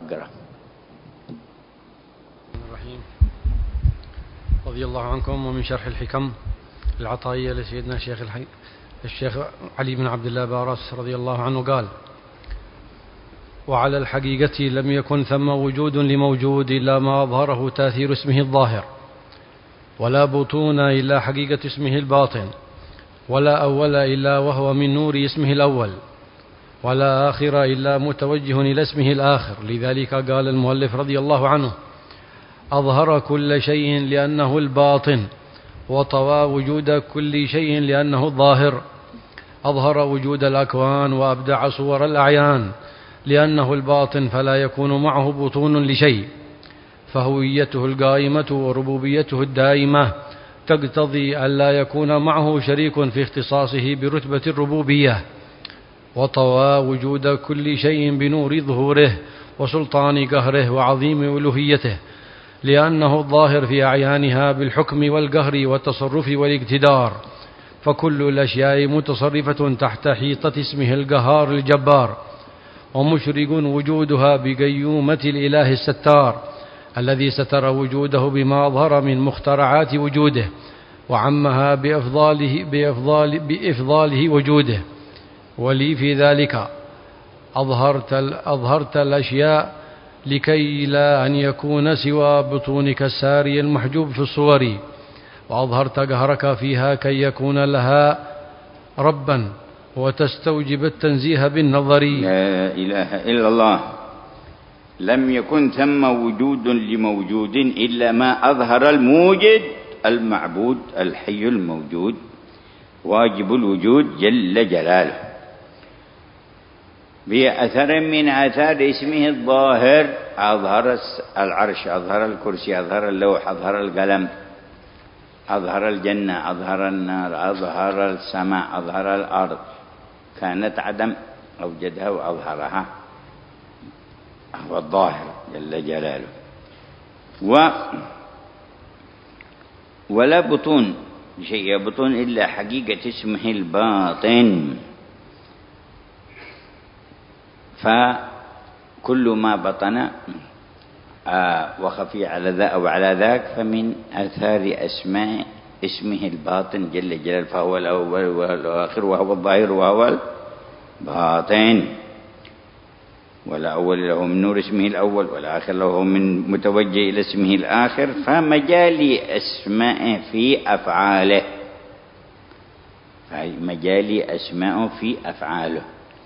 اقرأ. الرحيم. رضي الله عنكم. ومن شرح الحكم العطائية لسيدنا الشيخ علي بن عبد الله بارس رضي الله عنه قال: وعلى الحقيقة لم يكن ثم وجود لموجود إلا ما أظهره تأثير اسمه الظاهر، ولا بطون إلا حقيقة اسمه الباطن، ولا أول إلا وهو من نور اسمه الأول، ولا آخر إلا متوجه إلى اسمه الآخر. لذلك قال المؤلف رضي الله عنه: أظهر كل شيء لأنه الباطن، وطوى وجود كل شيء لأنه الظاهر. أظهر وجود الأكوان وأبدع صور الأعيان لأنه الباطن، فلا يكون معه بطون لشيء، فهويته القائمة وربوبيته الدائمة تقتضي أن لا يكون معه شريك في اختصاصه برتبة الربوبية. وطوى وجود كل شيء بنور ظهوره وسلطان قهره وعظيم ألوهيته، لأنه الظاهر في أعيانها بالحكم والقهر والتصرف والاقتدار، فكل الأشياء متصرفة تحت حيطة اسمه القهار الجبار، ومشرق وجودها بقيومة الإله الستار الذي ستر وجوده بما أظهر من مخترعات وجوده، وعمها بإفضاله وجوده. ولي في ذلك أظهرت الأشياء لكي لا أن يكون سوى بطونك الساري المحجوب في الصور، وأظهرت قهرك فيها كي يكون لها ربا وتستوجب التنزيه بالنظر. لا إله إلا الله. لم يكن ثم وجود لموجود إلا ما أظهر الموجد المعبود الحي الموجود واجب الوجود جل جلاله، بأثر من آثار اسمه الظاهر. أظهر العرش، أظهر الكرسي، أظهر اللوح، أظهر القلم، أظهر الجنة، أظهر النار، أظهر السماء، أظهر الأرض، كانت عدم أوجدها وأظهرها، هو الظاهر جل جلاله. ولا بطون شيء بطون إلا حقيقة اسمه الباطن، فكل ما بطن وخفي على ذا أو على ذاك فمن آثار أسماء اسمه الباطن جل جلاله، فهو الأول والآخر وهو الظاهر وهو الباطن. والأول له من نور اسمه الأول، والآخر له من متوجه إلى اسمه الآخر، فمجال أسماء في أفعاله، مجال أسماء في أفعاله.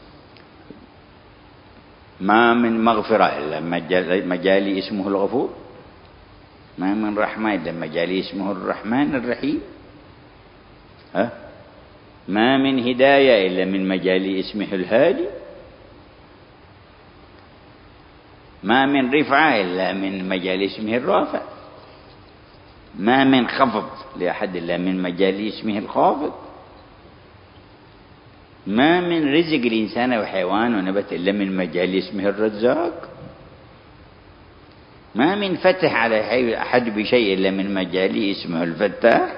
ما من مغفرة إلا مجال اسمه الغفور، ما من رحمة إلا مجال اسمه الرحمن الرحيم، ما من هداية إلا من مجال اسمه الهادي، ما من رفعة إلا من مجال اسمه الرافع، ما من خفض لأحد إلا من مجال اسمه الخافض، ما من رزق الإنسان وحيوان ونبت إلا من مجال اسمه الرزاق، ما من فتح على أحد بشيء إلا من مجال اسمه الفتاح،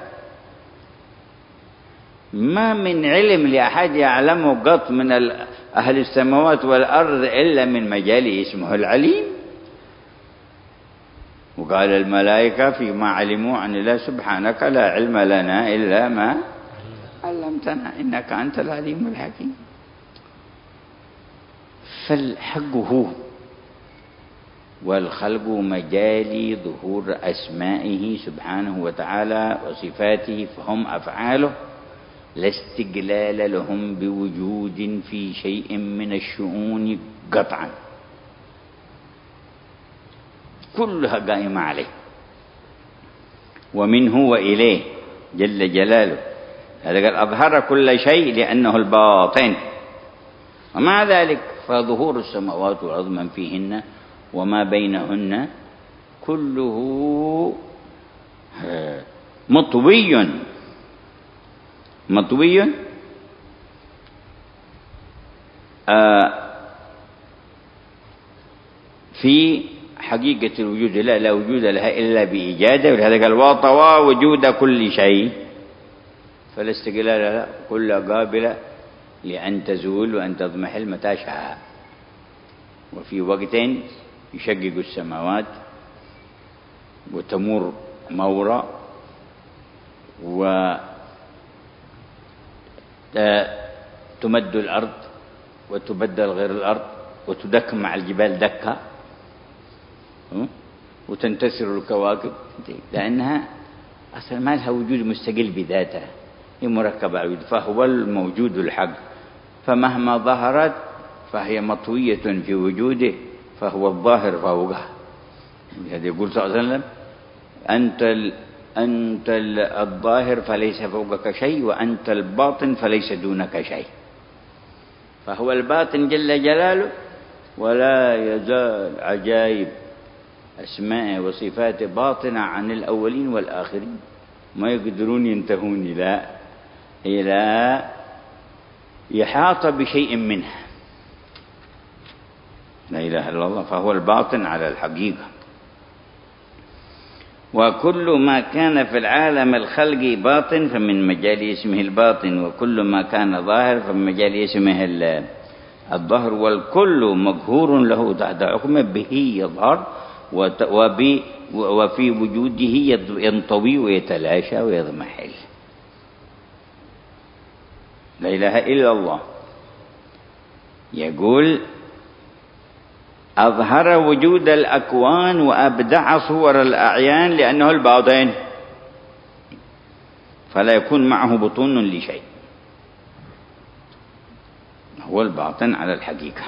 ما من علم لأحد يعلمه قط من أهل السماوات والأرض إلا من مجال اسمه العليم. وقال الملائكة فيما علموا عن الله: سبحانك لا علم لنا إلا ما علمتنا إنك أنت العليم الحكيم. فالحق هو، والخلق مجال ظهور أسمائه سبحانه وتعالى وصفاته، فهم أفعاله لا استقلال لهم بوجود في شيء من الشؤون قطعا، كلها قائمة عليه ومنه وإليه جل جلاله. هذا قال أظهر كل شيء لأنه الباطن، ومع ذلك فظهور السماوات والأرض من فيهن وما بينهن كله مطوي في حقيقة الوجود، لا وجود لها إلا بإيجاده. ولهذا قال: وطوى وجود كل شيء، فلا استقلال لها، كلها قابلة لأن تزول وأن تضمحل متى شاء، وفي وقت يشقق السماوات وتمر مورا وتمد الأرض وتبدل غير الأرض وتدك مع الجبال دكة وتنتثر الكواكب، لأنها أصلا ما لها وجود مستقل بذاتها، هي مركبة الوجود، فهو الموجود الحق، فمهما ظهرت فهي مطوية في وجوده، فهو الظاهر فوقها. هذا يقول صلى الله عليه وسلم: أنت الظاهر فليس فوقك شيء، وأنت الباطن فليس دونك شيء. فهو الباطن جل جلاله، ولا يزال عجائب أسماء وصفات باطنة عن الأولين والآخرين، ما يقدرون ينتهون إلى إحاطة بشيء منها. لا إله إلا الله، فهو الباطن على الحقيقة. وكل ما كان في العالم الخلقي باطن فمن مجال اسمه الباطن، وكل ما كان ظاهر فمن مجال اسمه الظهر، والكل مقهور له تحت حكمه، به يظهر وفي وجوده ينطوي ويتلاشى ويضمحل. لا إله إلا الله. يقول: أظهر وجود الأكوان وأبدع صور الأعيان لأنه الباطن، فلا يكون معه بطون لشيء، هو الباطن على الحقيقة.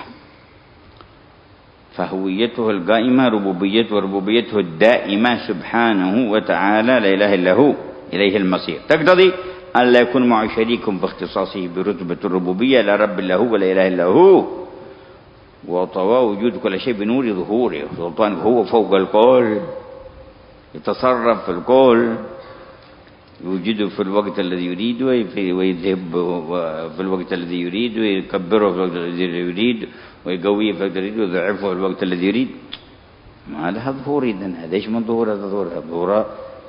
فهويته القائمة ربوبيته، وربوبيته الدائمة سبحانه وتعالى لا إله إلا هو، إليه المصير، تقتضي أن لا يكون معه شريك في اختصاصه برتبة الربوبية، لا رب إلا هو ولا إله إلا هو، وطوى وجود كل شيء بنور ظهوره، سلطان هو فوق الكل، يتصرف في الكل، يوجده في الوقت الذي يريد ويذهب في الوقت الذي يريد، ويكبره في الوقت الذي يريد، ويقويه في الوقت الذي يريد، ويضعفه في الوقت الذي يريد. ما لها ظهور. إذن هذا ايش من ظهور؟ هذا ظهور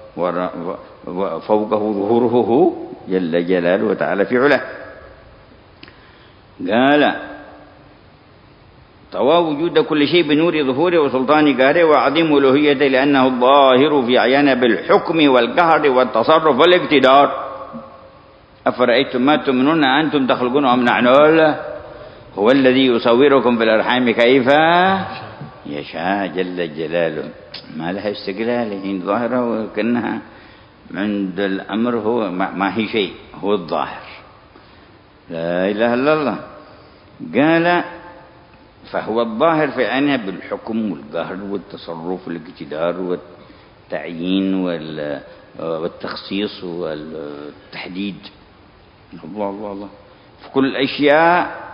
فوقه ظهوره هو جل جلاله وتعالى في علاه. قال: طوى وجود كل شيء بنور ظهوره وسلطان قهره وعظيم ألوهيته، لأنه الظاهر في عيانه بالحكم والقهر والتصرف والاقتدار. أفرأيتم ما تؤمنون أنتم تخلقون أم نحن؟ هو الذي يصوركم في الأرحام كيف يشاء جل جلاله. ما لها استقلال، هي ظاهرة، وكأنها عند الأمر هو ما هي شيء، هو الظاهر. لا إله إلا الله. قال: فهو الظاهر في عينه بالحكم والقهر والتصرف والاقتدار والتعيين والتخصيص والتحديد. الله الله الله. في كل الأشياء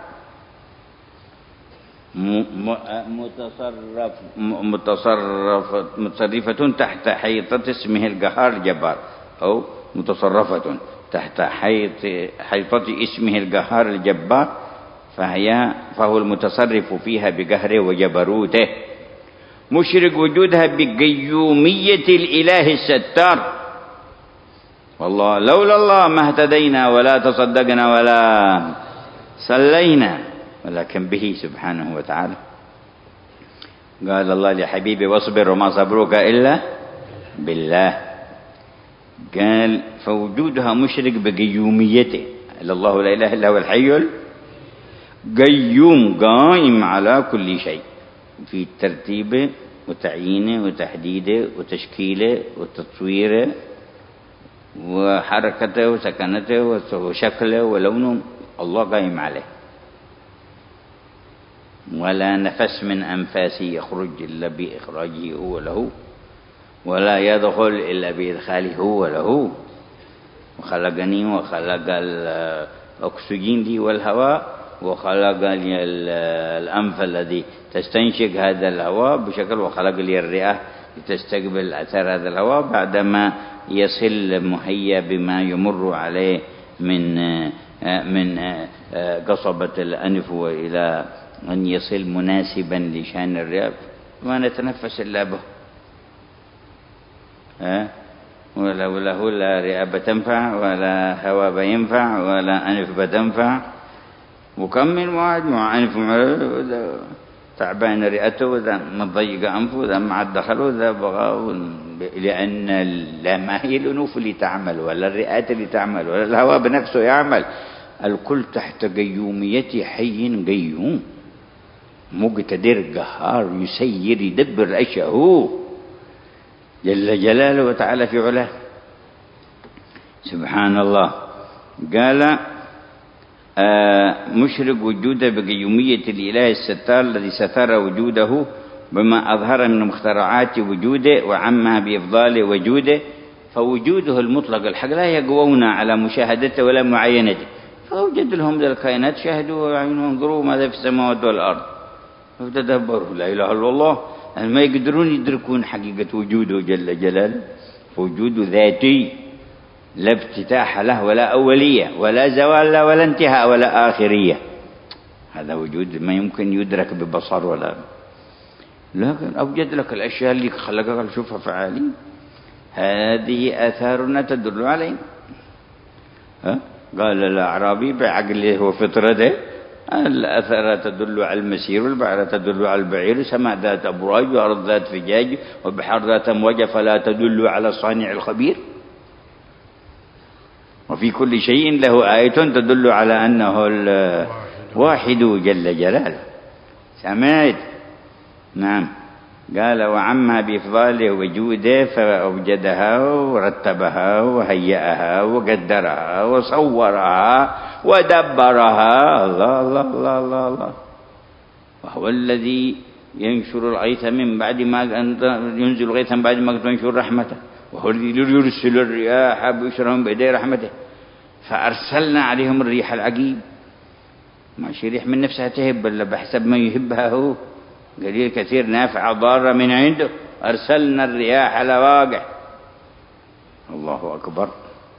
متصرفة تحت حيطة اسمه القهار الجبار، أو متصرفة تحت حيطة اسمه القهار الجبار، فهو المتصرف فيها بقهره وجبروته، مشرك وجودها بقيومية الإله الستار. والله لولا الله ما اهتدينا ولا تصدقنا ولا صلينا، ولكن به سبحانه وتعالى. قال الله لحبيبي: واصبر وما صبرك إلا بالله. قال: فوجودها مشرك بقيوميته، الله لا إله إلا هو الحي قيوم، قائم على كل شيء، في ترتيبه وتعيينه وتحديده وتشكيله وتطويره وحركته وسكنته وشكله ولونه، الله قائم عليه. ولا نفس من أنفاسه يخرج إلا بإخراجه هو له، ولا يدخل إلا بإدخاله هو له. وخلقني وخلق الأكسجين دي والهواء، وخلق لي الأنف الذي تستنشق هذا الهواء بشكل، وخلق لي الرئة لتستقبل أثر هذا الهواء بعدما يصل مهيأ بما يمر عليه من قصبة الأنف، وإلى أن يصل مناسبا لشان الرئة، ما نتنفس إلا به. ولو له لا رئة بتنفع ولا هواء بينفع ولا أنف بتنفع، وكم من واحد مع أنف تعبان رئته وذا مضيق أنفه وذا معد دخله وذا بغى، لأن لا ما هي الأنوف اللي تعمل ولا الرئات اللي تعمل ولا الهواء بنفسه يعمل، الكل تحت قيومية حي قيوم مقتدر قهار يسير يدبر الأشياء هو جل جلاله وتعالى في علاه. سبحان الله. قال مشرق وجوده بقيومية الإله الستار الذي ستر وجوده بما أظهر من مخترعات وجوده وعمها بإفضال وجوده، فوجوده المطلق الحق لا يقوون على مشاهدته ولا معاينته، فأوجد لهم ذا الكائنات شاهدوا وعينوا انظروا ماذا في السماوات والأرض فتدبروا لا إله إلا الله، ما يقدرون يدركون حقيقة وجوده جل جلاله، فوجود ذاتي لا افتتاح له ولا أولية ولا زوال له ولا انتهاء ولا آخرية، هذا وجود ما يمكن يدرك ببصر ولا، لكن أوجد لك الأشياء اللي خلقها شوفها فعالي، هذه آثارنا تدل عليه. قال الأعرابي بعقله وفطرته الأثر تدل على المسير والبعر تدل على البعير، سماء ذات أبراج وأرض ذات فجاج وبحر ذات أمواج فلا تدل على الصانع الخبير، وفي كل شيء له آية تدل على أنه الواحد جل جلاله. سمعت؟ نعم. قال وعما بإفضاله وجوده فأوجدها ورتبها وهيأها وقدرها وصورها ودبرها. الله الله الله الله الله. وهو الذي ينشر الغيث من بعد ما ينزل الغيث من بعد ما تنشر رحمته، وهو الذي يرسل الرياح بشرهم بيدي رحمته، فأرسلنا عليهم الريح العقيم، ماشي ريح من نفسها تهب ولا بحسب ما يهبها هو، قليل كثير نافع ضارة من عنده، أرسلنا الرياح على واقع. الله أكبر.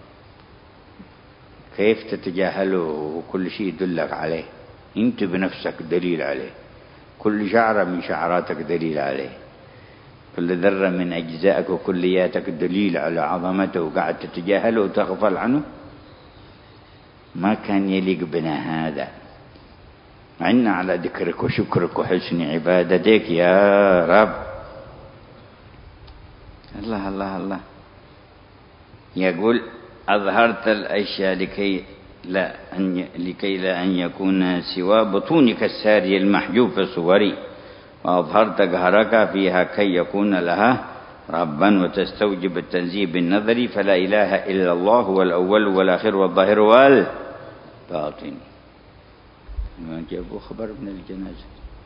كيف تتجاهله وكل شيء يدلك عليه؟ أنت بنفسك دليل عليه، كل شعرة من شعراتك دليل عليه، كل ذرة من أجزائك وكلياتك دليل على عظمته، وقاعد تتجاهله وتغفل عنه. ما كان يليق بنا هذا. عنا على ذكرك وشكرك وحسن عبادتك يا رب. الله الله الله. يقول أظهرت الأشياء لكي لا أن يكون سوى بطونك الساري المحجوب في صوري، وأظهرت قهرك فيها كي يكون لها ربا وتستوجب التنزيه بالنظر، فلا إله إلا الله هو الأول والآخر والظاهر والباطن. ما جابوا خبر من الجنازة.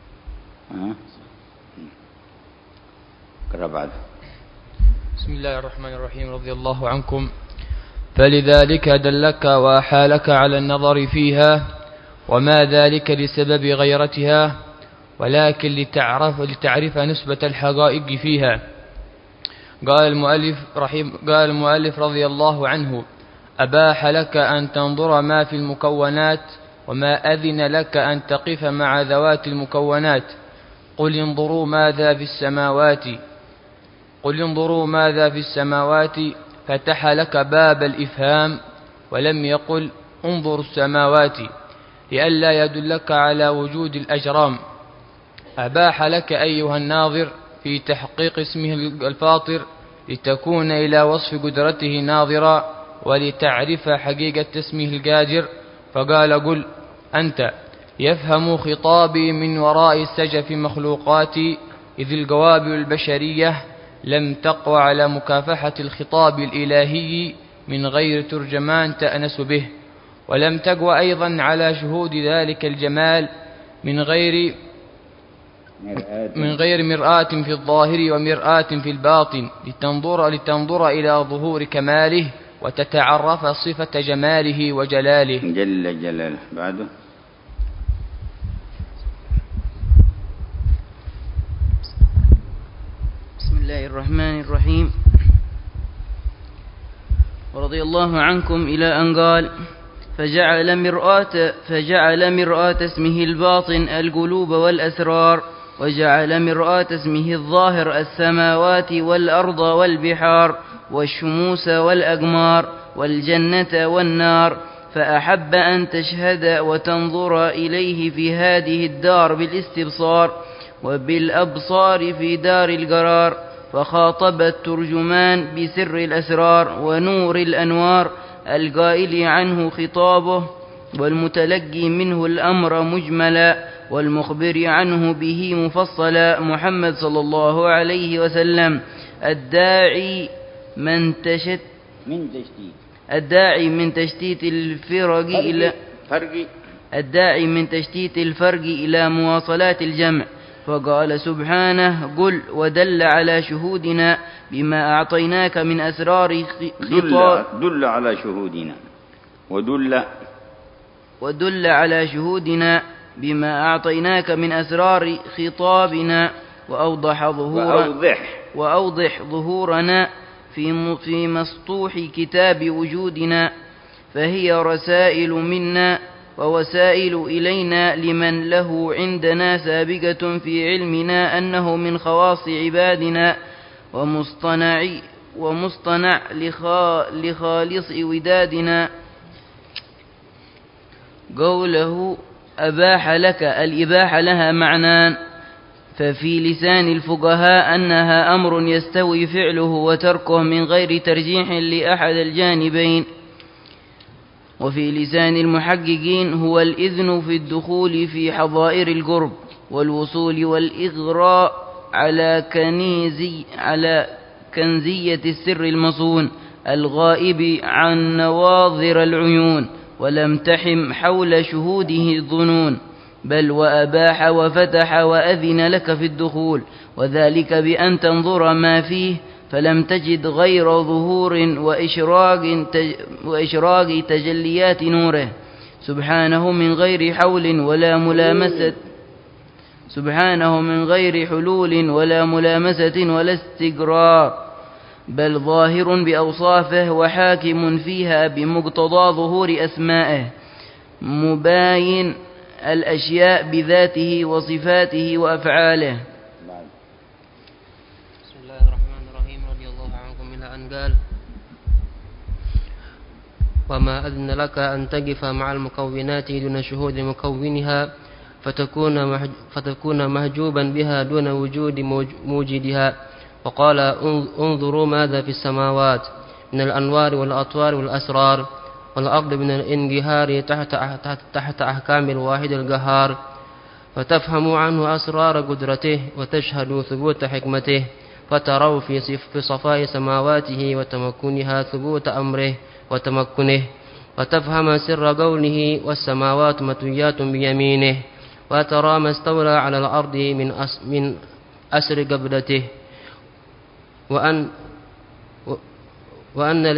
اقرأ بعد. بسم الله الرحمن الرحيم. رضي الله عنكم. فلذلك دلك وأحالك على النظر فيها، وما ذلك لسبب غيرتها، ولكن لتعرف نسبة الحقائق فيها. قال المؤلف رضي الله عنه: أباح لك أن تنظر ما في المكونات، وما أذن لك أن تقف مع ذوات المكونات. قل انظروا ماذا في السماوات، فتح لك باب الإفهام، ولم يقل انظر السماوات لئلا يدلك على وجود الأجرام. أباح لك أيها الناظر في تحقيق اسمه الفاطر، لتكون إلى وصف قدرته ناظرا، ولتعرف حقيقة اسمه القادر. فقال: قل أنت يفهم خطابي من وراء سجف مخلوقاتي، إذ القوابل البشرية لم تقوى على مكافحة الخطاب الإلهي من غير ترجمان تأنس به، ولم تقوى أيضا على شهود ذلك الجمال من غير مرآة في الظاهر ومرآة في الباطن، لتنظر إلى ظهور كماله وتتعرف صفة جماله وجلاله جل جلاله. بعده. بسم الله الرحمن الرحيم. ورضي الله عنكم إلى أن قال: فجعل مرآة اسمه الباطن القلوب والأسرار، وجعل مرآة اسمه الظاهر السماوات والأرض والبحار والشموس والأقمار والجنة والنار، فأحب أن تشهد وتنظر إليه في هذه الدار بالاستبصار، وبالأبصار في دار القرار، فخاطب الترجمان بسر الأسرار ونور الأنوار، القائل عنه خطابه والمتلقي منه الأمر مجملا، والمخبر عنه به مفصلا، محمد صلى الله عليه وسلم، الداعي من تشتيت الفرق إلى مواصلات الجمع، فقال سبحانه: قل ودل على شهودنا بما أعطيناك من أسرار خطاب دل على شهودنا ودل على شهودنا بما أعطيناك من أسرار خطابنا، وأوضح ظهورنا في مسطوح كتاب وجودنا، فهي رسائل منا ووسائل إلينا لمن له عندنا سابقة في علمنا أنه من خواص عبادنا ومصطنع لخالص ودادنا. قوله أباح لك، الإباحة لها معنان، ففي لسان الفقهاء أنها أمر يستوي فعله وتركه من غير ترجيح لأحد الجانبين، وفي لسان المحققين هو الإذن في الدخول في حظائر القرب والوصول والإغراء على كنزية السر المصون الغائب عن نواظر العيون، ولم تحم حول شهوده الظنون، بل وأباح وفتح وأذن لك في الدخول، وذلك بأن تنظر ما فيه فلم تجد غير ظهور وإشراق تجليات نوره، سبحانه من غير حول ولا ملامسة، سبحانه من غير حلول ولا ملامسة ولا استقرار، بل ظاهر بأوصافه وحاكم فيها بمقتضى ظهور أسمائه، مباين الأشياء بذاته وصفاته وأفعاله. بسم الله الرحمن الرحيم. رضي الله عنكم إلى أن قال: وما أذن لك أن تقف مع المكونات دون شهود مكونها، فتكون محجوبا بها دون وجود موجدها. وقال: انظروا ماذا في السماوات من الأنوار والأطوار والأسرار، والأرض من الانقهار تحت أحكام الواحد القهار، فتفهموا عنه أسرار قدرته وتشهدوا ثبوت حكمته، فتروا في صفاء سماواته وتمكنها ثبوت أمره وتمكنه، وتفهم سر قوله: والسماوات مطويات بيمينه، وترى ما استولى على الأرض من أسر قبضته، وأن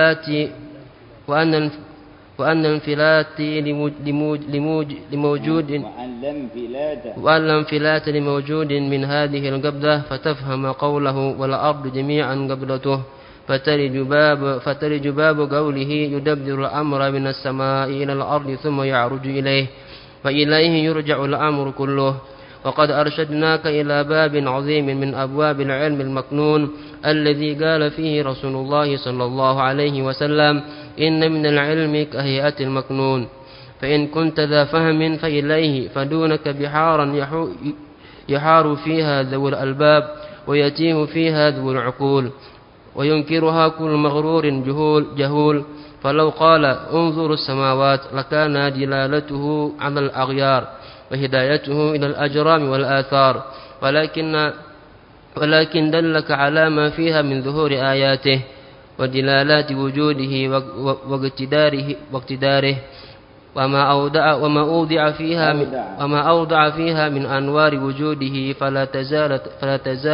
الانفلات لموجود من هذه القبضة، فتفهم قوله: والأرض جميعا قبضته، فترج باب قوله: يدبر الأمر من السماء إلى الأرض ثم يعرج إليه، فإليه يرجع الأمر كله. وقد أرشدناك إلى باب عظيم من أبواب العلم المكنون، الذي قال فيه رسول الله صلى الله عليه وسلم: إن من العلم كهيئة المكنون، فإن كنت ذا فهم فإليه، فدونك بحارا يحار فيها ذو الألباب، ويتيه فيها ذو العقول، وينكرها كل مغرور جهول. فلو قال: انظروا السماوات، لكان دلالته على الأغيار وهدايته إلى الأجرام والآثار، ولكن دلك على ما فيها من ظهور آياته ودلالات وجوده واقتداره، وما أودع فيها من أنوار وجوده، فلا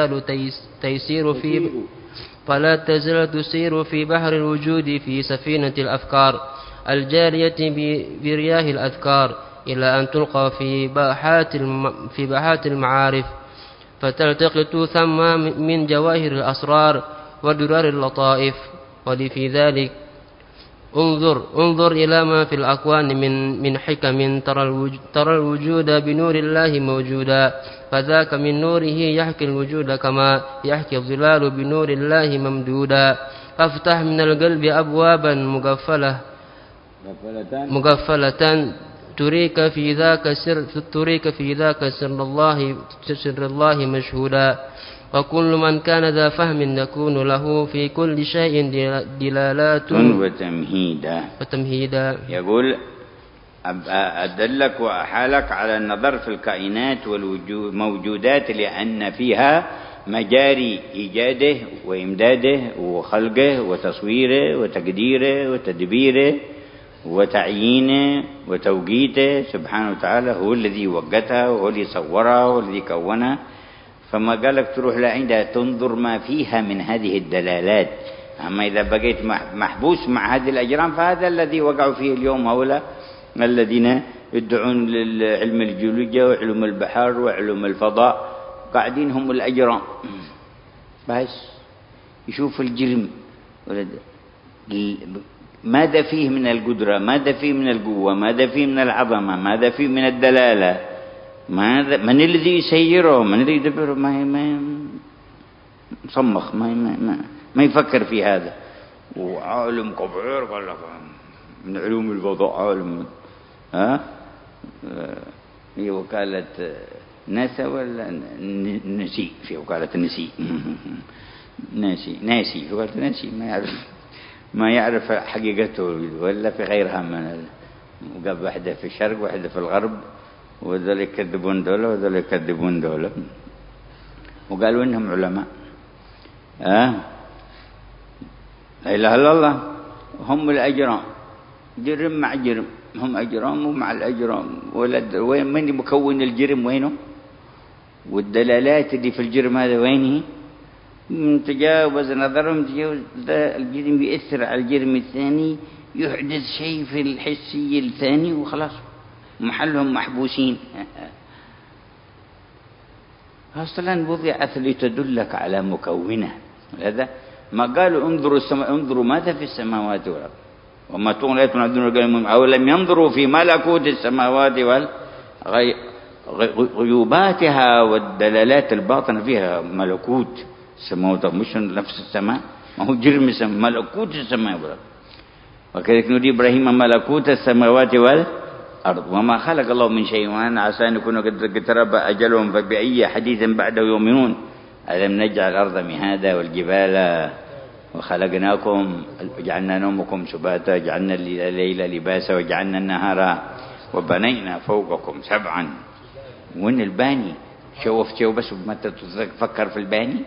تزال تسير في بحر الوجود في سفينة الأفكار الجارية برياح الأذكار، إلى أن تلقى في باحات المعارف، فتلتقط ثم من جواهر الأسرار ودرار اللطائف. ولفي ذلك انظر إلى ما في الأكوان من حكم، ترى الوجود بنور الله موجودا، فذاك من نوره يحكي الوجود كما يحكي الظلال بنور الله ممدودا. فافتح من القلب أبوابا مقفلة تريك في ذاك سر الله مشهودا. وكل من كان ذا فهم يكون له في كل شيء دلالات وتمهيدا. يقول أدلك وأحالك على النظر في الكائنات والموجودات لأن فيها مجاري إيجاده وإمداده وخلقه وتصويره وتقديره وتدبيره وتعيينه وتوقيته سبحانه وتعالى. هو الذي وقتها وهو الذي صورها وهو الذي كونها. فما قالك تروح لعندها تنظر ما فيها من هذه الدلالات. أما إذا بقيت محبوس مع هذه الأجرام فهذا الذي وقعوا فيه اليوم هؤلاء الذين يدعون للعلم الجيولوجيا وعلوم البحر وعلوم الفضاء، قاعدين هم الأجرام بس يشوف الجرم ماذا فيه من القدرة، ماذا فيه من القوة، ماذا فيه من العظمة، ماذا فيه من الدلالة، من الذي يسيره، من الذي يدبره. ما مصمخ ما يفكر في هذا. وعالم كبير قال لك من علوم الفضاء عالم هي وكالة ناسا ولا نسي، في وكالة النسي ناسي وكالة ناسي ما يعرف حقيقته ولا في غيرها من وقف واحدة في الشرق واحدة في الغرب وذول يكذبون دولة وذول يكذبون دولة وقالوا إنهم علماء. لا إله إلا الله. هم الأجرام جرم مع جرم، هم أجرام ومع الأجرام. وين من مكون الجرم وينه؟ والدلالات اللي في الجرم هذا وينه؟ تجاوز نظرهم تجاوز الجرم يؤثر على الجرم الثاني يحدث شيء في الحسي الثاني وخلاص محلهم محبوسين. أصلا وضعت لتدلك على مكونه. هذا ما قالوا انظروا ماذا في السماوات والأرض وما تغني الآيات عن الذين أو لم ينظروا في ملكوت السماوات غيوباتها والدلالات الباطنة فيها. ملكوت السماوات مش نفس السماء، ما هو جرم السماء، ملكوت السماء والأرض. وكذلك نري إبراهيم ملكوت السماوات والأرض وما خلق الله من شيء وأن عسى أن يكونوا قد اقترب أجلهم فبأي حديث بعده يؤمنون. ألم نجعل الأرض مهادا والجبال وخلقناكم وجعلنا نومكم سباتا جعلنا الليل لباسا وجعلنا النهار وبنينا فوقكم سبعا. وين الباني؟ شوف بس ما تفكر في الباني.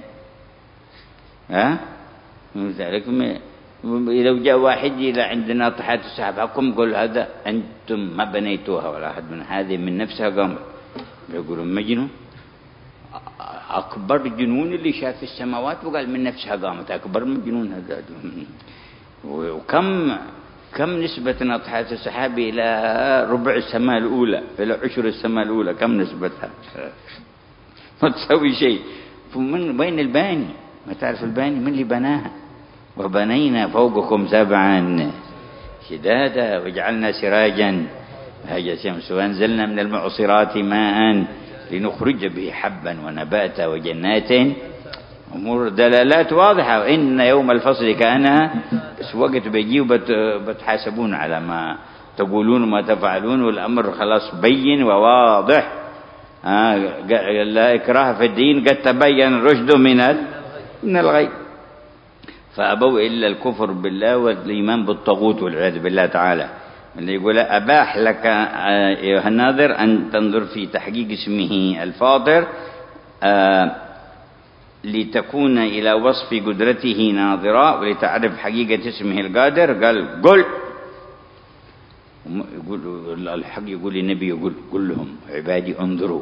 لذلك لو جاء واحد إلى عندنا طحات السحاب حكم قل هذا أنتم ما بنيتوها ولا أحد من هذه من نفسها قامت. يقولون مجنون. أكبر جنون اللي شاف السماوات وقال من نفسها قامت، أكبر من جنون هذا. كم نسبة ناطحات السحاب إلى ربع السماء الأولى، إلى عشر السماء الأولى، كم نسبتها؟ ما تسوي شيء. من وين الباني؟ ما تعرف الباني من اللي بناها؟ وبنينا فوقكم سبعا شدادا وجعلنا سراجا هاج الشمس وأنزلنا من المعصرات ماء لنخرج به حبا ونباتا وجنات. أمور دلالات واضحة. وإن يوم الفصل كان بس وقت بيجي وبتحاسبون على ما تقولون وما تفعلون والأمر خلاص بين وواضح. لا إكراه في الدين قد تبين الرشد من الغي. فأبوا إلا الكفر بالله والإيمان بالطاغوت والعياذ بالله تعالى. اللي يقول أباح لك أيها الناظر أن تنظر في تحقيق اسمه الفاطر لتكون إلى وصف قدرته ناظرا ولتعرف حقيقة اسمه القادر. قال قل يقول الحق، يقول النبي يقول قل لهم عبادي انظروا.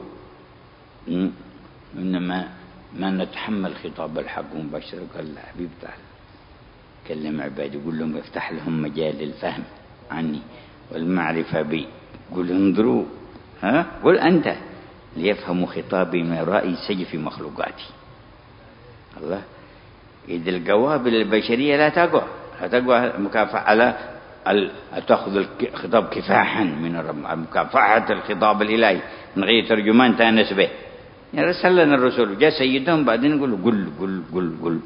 إنما ما نتحمل خطاب الحق مباشرة. قال الحبيب تعالى كلم عبادي قل لهم افتح لهم مجال للفهم عني والمعرفة بي. قل انظروا قل أنت ليفهموا خطابي من رأي سيف مخلوقاتي. الله إذ القوابل البشرية لا تقوى مكافحة على تأخذ الخطاب كفاحا من الرب، مكافحة الخطاب الإلهي من غير ترجمان تأنس به. يعني رسل لنا الرسول جاء سيدهم بعدين يقول قل قل قل قل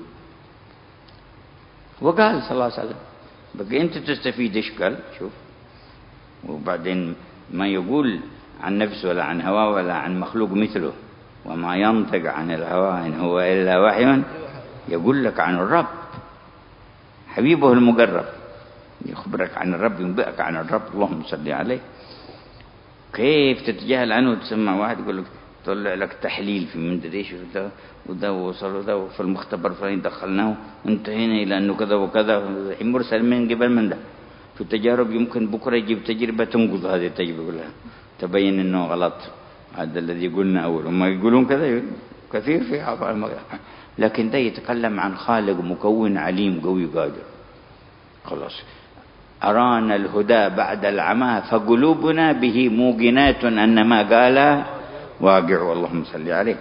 وقال صلى الله عليه وسلم بقى أنت تستفيد إيش قال شوف. وبعدين ما يقول عن نفسه ولا عن هواه ولا عن مخلوق مثله، وما ينطق عن الهوى إن هو إلا وحي. يقول لك عن الرب حبيبه المقرب، يخبرك عن الرب، ينبئك عن الرب، اللهم صل عليه. كيف تتجاهل عنه وتسمع واحد يقول لك طلع لك تحليل في من ايش وده وصل وده في المختبر فلان دخلناه وانتهينا الى انه كذا وكذا، مرسل من قبل من ده في التجارب. يمكن بكره يجيب تجربه تنقض هذه التجربه كلها، تبين انه غلط. هذا الذي قلنا اول، هم يقولون كذا كثير في عطاء، لكن ده يتكلم عن خالق مكون عليم قوي قادر. خلاص، أرانا الهدى بعد العمى فقلوبنا به موقنات أن ما قال واقع، اللهم صل عليه.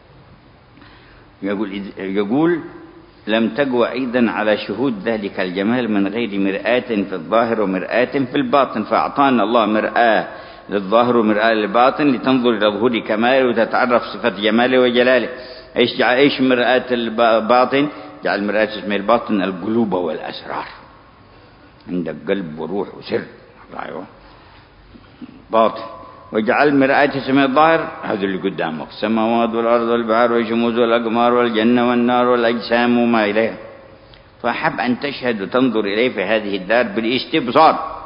يقول لم تقوى أيضا على شهود ذلك الجمال من غير مرآة في الظاهر ومرآة في الباطن، فأعطانا الله مرآة للظاهر ومرآة للباطن لتنظر إلى ظهور كماله وتتعرف صفة جماله وجلاله. إيش مرآة الباطن؟ جعل مرآة اسمه الباطن القلوب والأسرار. عندك قلب وروح وسر، أيوة باطن. واجعل مرآة اسمه الظاهر، هذا اللي قدامك، السماوات والأرض والبحر والشموس والأقمار والجنة والنار والأجسام وما إليها. فأحب أن تشهد وتنظر إليه في هذه الدار بالاستبصار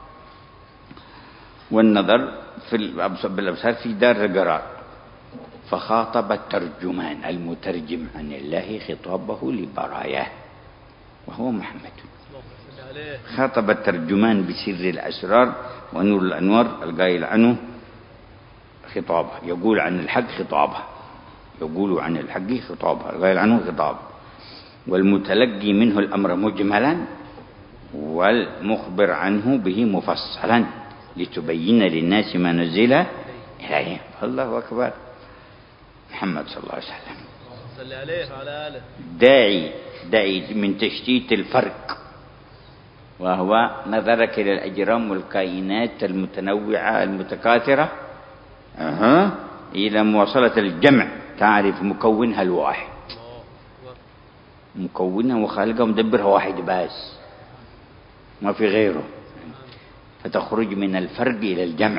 والنظر بالأبصار في دار القرار. فخاطب الترجمان المترجم عن الله خطابه لبراياه وهو محمد. خاطب الترجمان بسر الأسرار ونور الأنوار القائل عنه خطابه، يقول عن الحق خطابه، يقول عن الحق خطابه، القائل عنه خطابه، والمتلقي منه الأمر مجملا والمخبر عنه به مفصلا لتبين للناس ما نزل إليه. الله أكبر. محمد صلى الله عليه وسلم صلى عليه وعلى آله. داعي من تشتيت الفرق، وهو نظرك إلى الأجرام والكائنات المتنوعة المتكاثرة إلى مواصلة الجمع، تعرف مكونها الواحد، مكونها وخالقها ومدبرها واحد بس، ما في غيره، فتخرج من الفرق إلى الجمع.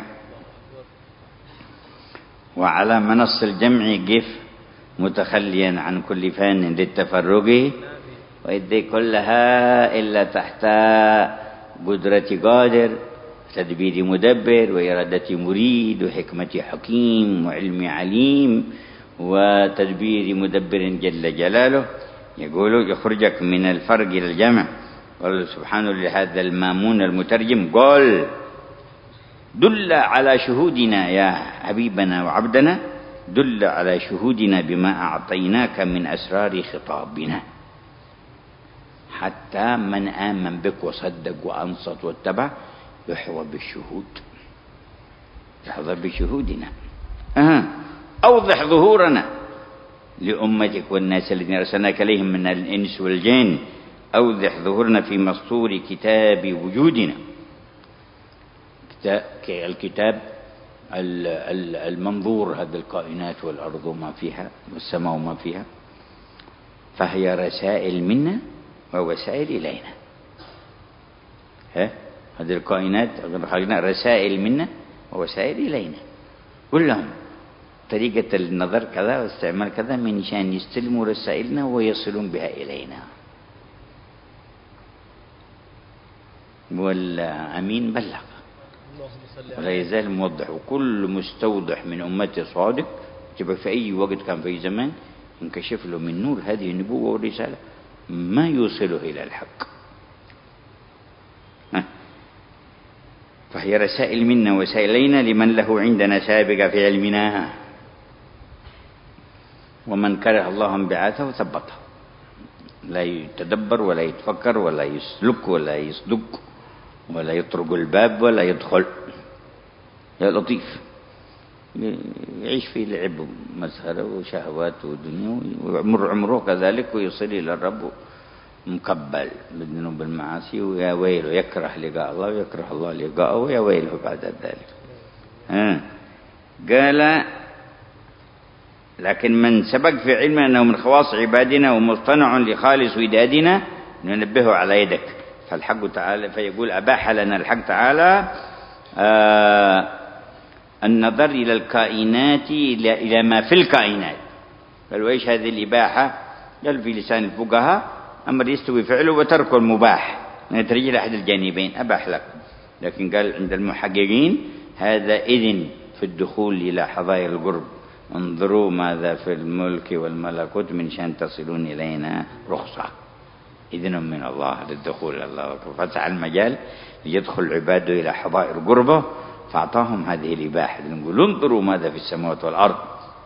وعلى منص الجمع قف متخليا عن كل فان للتفرق، ويدي كلها إلا تحت قدرة قادر، تدبير مدبر، وإرادة مريد، وحكمة حكيم، وعلم عليم، وتدبير مدبر جل جلاله. يقول يخرجك من الفرق إلى الجمع. قال سبحانه لهذا المامون المترجم قال دل على شهودنا يا حبيبنا وعبدنا، دل على شهودنا بما أعطيناك من أسرار خطابنا، حتى من آمن بك وصدق وأنصت واتبع يحظى بالشهود، يحظى بشهودنا. أوضح ظهورنا لأمتك والناس الذين أرسلناك إليهم من الإنس والجن، أوضح ظهورنا في مسطور كتاب وجودنا، الكتاب المنظور، هذا الكائنات والأرض وما فيها والسماء وما فيها، فهي رسائل منا ووسائل إلينا. هذه الكائنات رسائل منا ووسائل إلينا، كلهم طريقة النظر كذا واستعمال كذا من شان يستلموا رسائلنا ويصلون بها إلينا. والأمين بلغ ولا يزال موضح، وكل مستوضح من أمتي صادق، تبقى في أي وقت كان في زمان انكشف له من نور هذه النبوة والرسالة ما يوصله إلى الحق. فهي رسائل منا وسائلين لمن له عندنا سابقة في علمنا، ومن كره الله انبعاثه ثبته، لا يتدبر ولا يتفكر ولا يسلك ولا يصدق ولا يطرق الباب ولا يدخل، يا لطيف يعيش في لعب ومسهرة وشهوات ودنيا ويمر عمره كذلك ويصل إلى الرب مكبل بالذنوب بالمعاصي، ويا ويله يكره لقاء الله ويكره الله لقاءه، ويا ويله بعد ذلك. قال لكن من سبق في علمنا أنه من خواص عبادنا ومصطنع لخالص ودادنا ننبهه على يدك. فالحق تعالى فيقول أباح لنا الحق تعالى النظر إلى الكائنات إلى ما في الكائنات. قال وإيش هذه الإباحة؟ قال في لسان الفقهاء أمر يستوي فعله وترك المباح، نترجي لأحد الجانبين أباح لك. لكن قال عند المحققين هذا إذن في الدخول إلى حظائر القرب، انظروا ماذا في الملك والملكوت من شان تصلون إلينا رخصة، إذن من الله للدخول. الله فتح المجال يدخل عباده إلى حظائر قربه فأعطاهم هذه الإباحة. نقول انظروا ماذا في السماوات والأرض.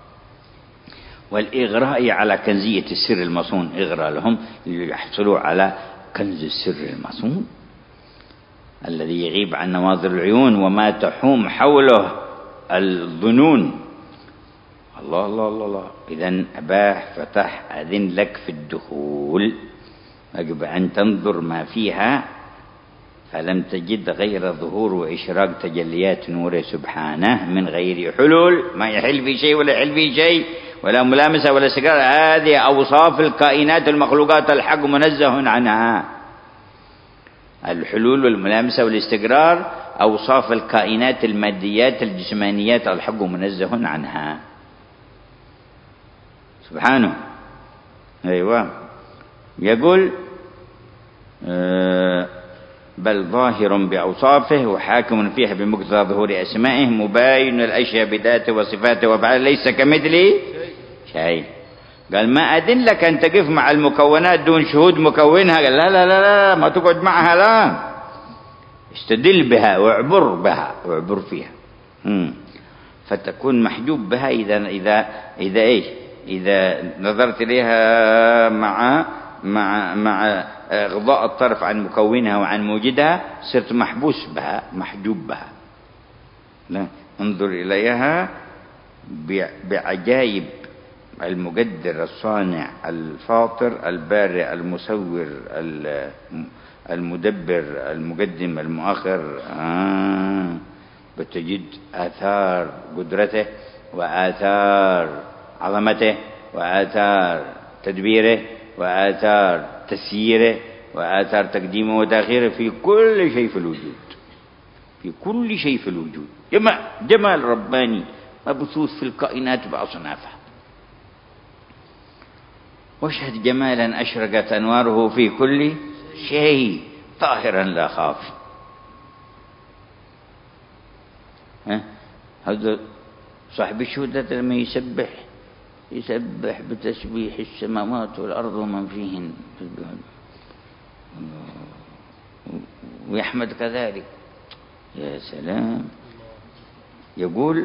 والإغراء على كنزية السر المصون، إغراء لهم ليحصلوا على كنز السر المصون الذي يغيب عن نواظر العيون وما تحوم حوله الظنون. الله الله الله الله. إذن أباح فتح أذن لك في الدخول، يجب أن تنظر ما فيها فلم تجد غير ظهور وإشراق تجليات نوره سبحانه من غير حلول، ما يحل في شيء ولا يحل في شيء ولا ملامسة ولا استقرار. هذه أوصاف الكائنات المخلوقات الحق منزه عنها. الحلول والملامسة والاستقرار أوصاف الكائنات الماديات الجسمانيات الحق منزه عنها سبحانه. أيوة. يقول بل ظاهر بأوصافه وحاكم فيها بمقتضى ظهور أسمائه مباين الأشياء بذاته وصفاته وأفعاله ليس كمثله شيء. قال ما أذن لك أن تقف مع المكونات دون شهود مكونها. قال لا لا لا لا ما تقعد معها، لا استدل بها واعبر بها واعبر فيها فتكون محجوب بها إذا إيش؟ إذا نظرت إليها مع غضاء الطرف عن مكونها وعن موجدها صرت محبوس بها محجوب بها. لا انظر إليها بعجائب المقدر الصانع الفاطر البارئ المصور المدبر المقدم المؤخر. بتجد آثار قدرته وآثار عظمته وآثار تدبيره وآثار تسييره وآثار تقديمه وتأخيره في كل شيء في الوجود، في كل شيء في الوجود. جمال رباني مبثوث في الكائنات بأصنافها. واشهد جمالا أشرقت أنواره في كل شيء طاهرا لا خاف. هذا صاحب الشهودة لما يسبح بتسبيح السماوات والأرض ومن فيهن ويحمد كذلك. يا سلام. يقول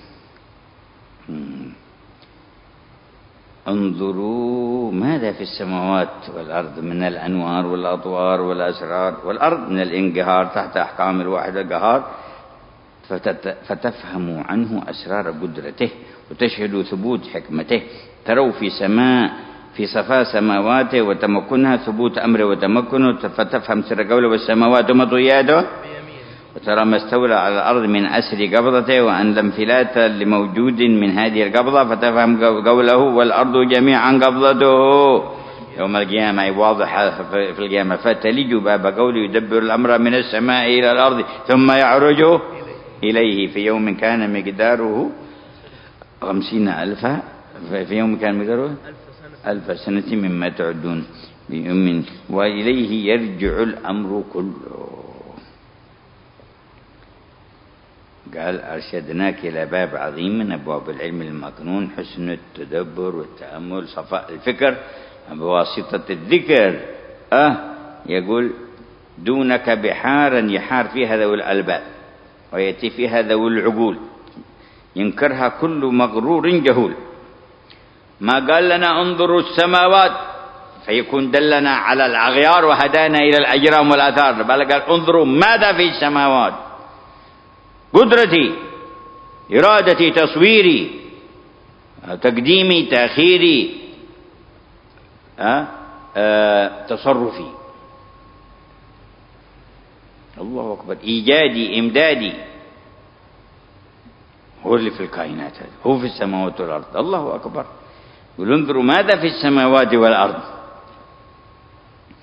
انظروا ماذا في السماوات والأرض من الأنوار والأطوار والأسرار، والأرض من الانقهار تحت أحكام الواحد القهار، فتفهموا عنه أسرار قدرته وتشهدوا ثبوت حكمته. تروا في صفاء سماواته وتمكنها ثبوت أمره وتمكنه، فتفهم سر قوله والسماوات مطوياته، وترى ما استولى على الأرض من أسر قبضته وأن لا انفلات لموجود من هذه القبضة، فتفهم قوله والأرض جميعا قبضته يوم القيامة واضحة في القيامة. فتلج باب قوله يدبر الأمر من السماء إلى الأرض ثم يعرج إليه في يوم كان مقداره 50,000 في يوم كان مقداره 1000 سنة مما تعدون بيوم وإليه يرجع الأمر كله. قال أرشدناك إلى باب عظيم من أبواب العلم المكنون، حسن التدبر والتأمل، صفاء الفكر بواسطة الذكر. يقول دونك بحارا يحار فيها ذوي الألباب ويأتي فيها ذوي العقول ينكرها كل مغرور جهول. ما قال لنا انظروا السماوات فيكون دلنا على الأغيار وهدانا إلى الأجرام والآثار، بل قال انظروا ماذا في السماوات، قدرتي إرادتي تصويري تقديمي تأخيري تصرفي. الله أكبر. إيجادي إمدادي هو اللي في الكائنات، هو في السماوات والأرض. الله أكبر. يقول انظروا ماذا في السماوات والأرض،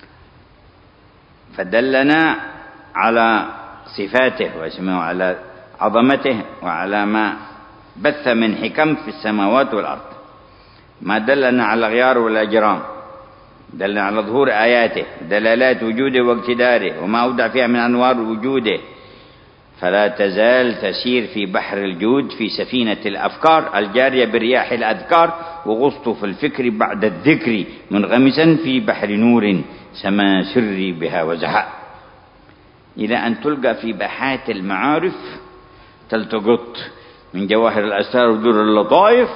فدلنا على صفاته واسمه عظمته وعلى ما بث من حكم في السماوات والأرض، ما دلنا على الأغيار والأجرام، دلنا على ظهور آياته دلالات وجوده واقتداره وما أودع فيها من أنوار وجوده. فلا تزال تسير في بحر الجود في سفينة الأفكار الجارية برياح الأذكار، وغصت في الفكر بعد الذكر منغمسا في بحر نور سما سري بها وزحاء، إلى أن تلقى في باحات المعارف تلتقط من جواهر الأسرار ودور اللطائف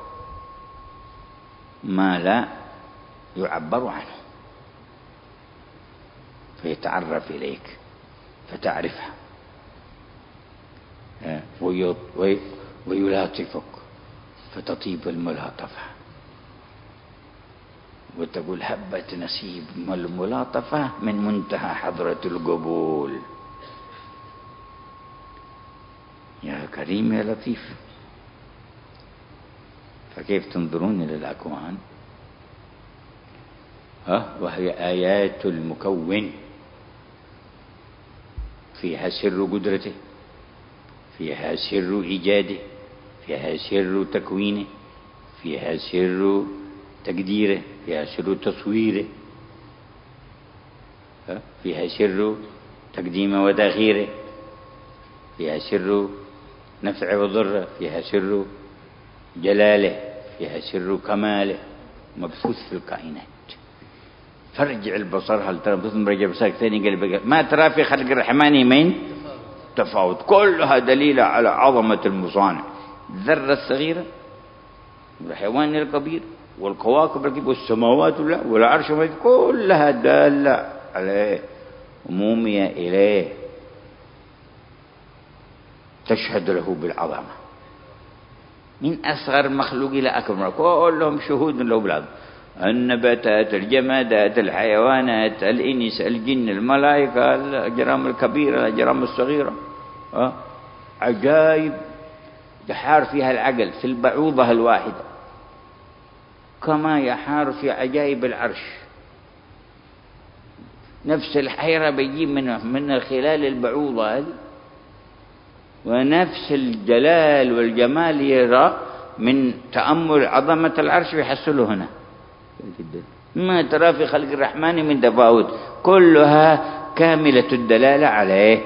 ما لا يعبر عنه، فيتعرف إليك فتعرفها ويلاطفك فتطيب الملاطفة وتقول هبت نسيب الملاطفة من منتهى حضرة القبول. يا كريم يا لطيف. فكيف تنظرون إلى الأكوان وهي آيات المكون، فيها سر قدرته، فيها سر إيجاده، فيها سر تكوينه، فيها سر تقديره، فيها سر تصويره، فيها سر تقديم وتأخيره، فيها سر نفع وضره، فيها سر جلاله، فيها سر كماله مبثوث في الكائنات. فرجع البصر هل ترى ثم رجع بصرك ثاني قال ما ترى في خلق الرحمن من تفاوت، كلها دليل على عظمة المصانع. الذرة الصغيرة والحيوان الكبير والكواكب الكبيرة والسماوات والعرش كلها دالة عليه ومومية إليه تشهد له بالعظمة، من أصغر مخلوق إلى أكبر كلهم شهود له بالعظمة. النباتات، الجمادات، الحيوانات، الإنس، الجن، الملائكة، الأجرام الكبيرة، الأجرام الصغيرة، عجائب يحار فيها العقل في البعوضة الواحدة كما يحار في عجائب العرش. نفس الحيرة بيجيب من خلال البعوضة هذه، ونفس الجلال والجمال يرى من تأمل عظمة العرش ويحصله هنا. ما ترى في خلق الرحمن من تفاوت، كلها كاملة الدلالة عليه.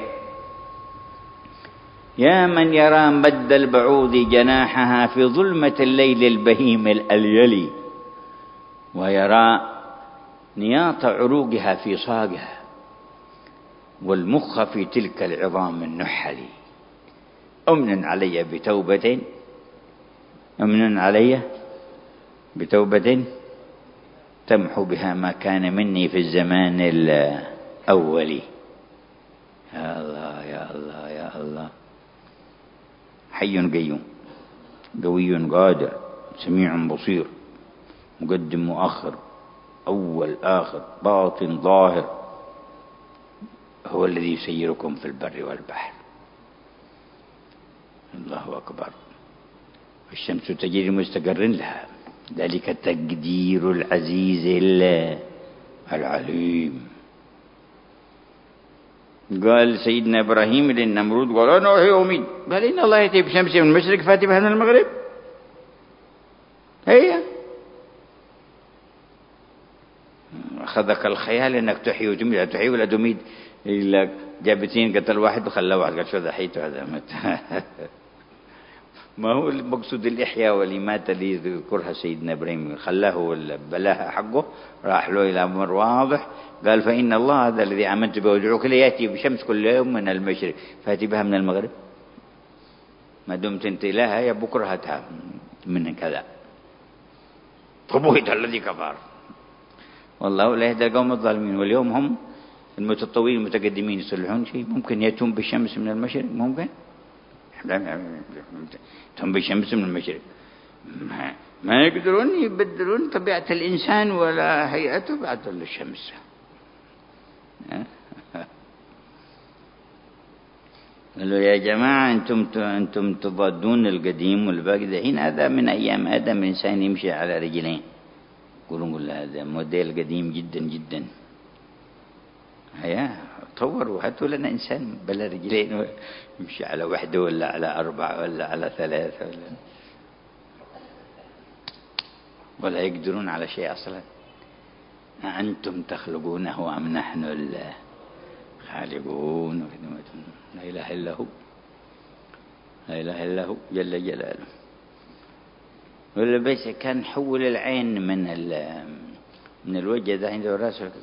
يا من يرى مد البعوض جناحها في ظلمة الليل البهيم الأليلي، ويرى نياط عروقها في صاغها، والمخ في تلك العظام النحلي. أمن علي بتوبة، أمن علي بتوبة تمحو بها ما كان مني في الزمان الأولي. يا الله يا الله يا الله. حي قيوم، قوي قادر، سميع بصير، مقدم مؤخر، أول آخر، باطن ظاهر، هو الذي يسيركم في البر والبحر. الله أكبر. الشمس تجري مستقر لها، ذلك تقدير العزيز العليم. قال سيدنا إبراهيم للنمرود قال أنا أحيي وأميت، قال إن الله يأتي بشمس من المشرق فأتي بها من المغرب. هي أخذك الخيال أنك تحيي وتميت، لا تحيي ولا تميت. إلا جابتين قتل واحد وخلى واحد، قال شو ذا حيت وهذا مات. ما هو المقصود الإحياء والإماتة اللي يذكرها سيدنا إبراهيم، خلاه البلاها حقه، راح له إلى أمر واضح. قال فإن الله هذا الذي آمنت به وادعوك إليه يأتي بشمس كل يوم من المشرق فأتي بها من المغرب. ما دمت أنت إلها يا بكرة هاتها من كذا. فبهت الذي كفر والله لا يهدى القوم الظالمين. واليوم هم المتطورين المتقدمين يصلحون شيء، ممكن يأتون بالشمس من المشرق، ممكن يأتون بالشمس من المشرق، ما يقدرون يبدلون طبيعة الإنسان ولا هيئته بعد الشمس. قالوا يا جماعة أنتم تضادون القديم والباقي. الحين هذا من أيام آدم الإنسان يمشي على رجلين، يقولون هذا موديل قديم جدا جدا. هيا طوروا، هاتوا لنا إنسان بلا رجلين يمشي على وحده ولا على 4 ولا على 3 ولا يقدرون على شيء أصلا. أأنتم تخلقونه أم نحن الخالقون؟ لا إله إلا هو، لا إله إلا هو جل جلاله. ولا بس كان حول العين من الوجه ده عند راسه،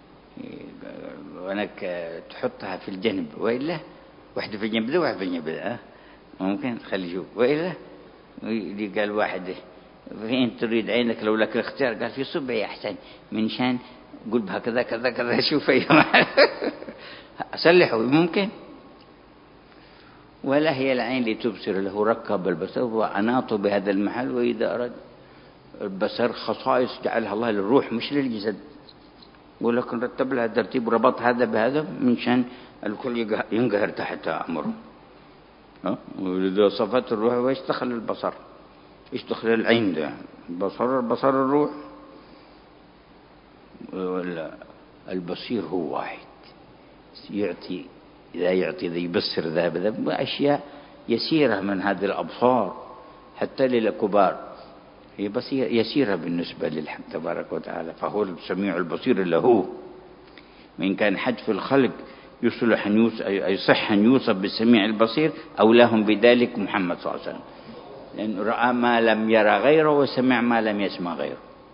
وانك تحطها في الجنب، والا واحده في الجنب ده وواحده في الجنب ده ممكن تخلي شوف، والا اللي قال واحد فين تريد عينك لو لك الاختيار، قال في صبعي احسن من شان قل بها كذا كذا كذا شوف اصلحه ممكن. ولا هي العين لتبصر، له ركب البصر وأناطه بهذا المحل، وإذا أراد البصر خصائص جعلها الله للروح مش للجسد، ولكن رتب لها ترتيب وربط هذا بهذا من شان الكل ينقهر تحت أمره. وإذا صفت الروح وإيش دخل البصر، إيش دخل العين ده البصر الروح. البصير هو واحد يعطي، إذا يعطي ذي يبصر ذا أشياء يسيرة من هذه الأبصار حتى للكبار، هي بصير يسيرة بالنسبة للحق تبارك وتعالى. فهو السميع البصير له. وإن كان حد في الخلق يصح أن يوصف بالسميع البصير، أولاهم بذلك محمد صلى الله عليه وسلم، لأنه رأى ما لم يرى غيره وسمع ما لم يسمع غيره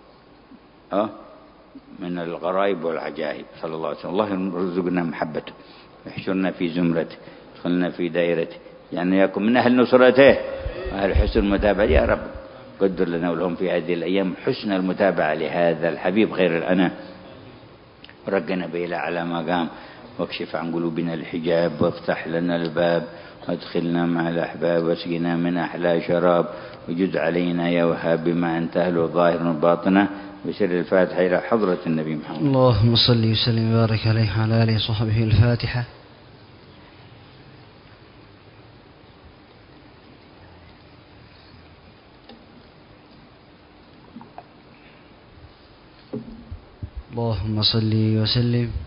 من الغرائب والعجائب صلى الله عليه وسلم. الله يرزقنا محبته، يحشرنا في زمرته، ادخلنا في دائرته، يعني يكون من أهل نصرته وأهل حسن المتابعة. يا رب قدر لنا ولهم في هذه الأيام حسن المتابعة لهذا الحبيب خير الأنام. رقنا به على مقام، واكشف عن قلوبنا الحجاب، وافتح لنا الباب، وادخلنا مع الأحباب، واسقنا من أحلى شراب، وجد علينا يا وهاب بما أنت أهله ظاهر باطنه. بسر الفاتحة إلى حضرة النبي محمد. اللهم صل وسلم وبارك عليه وعلى آله وصحبه. الفاتحة. اللهم صل وسلم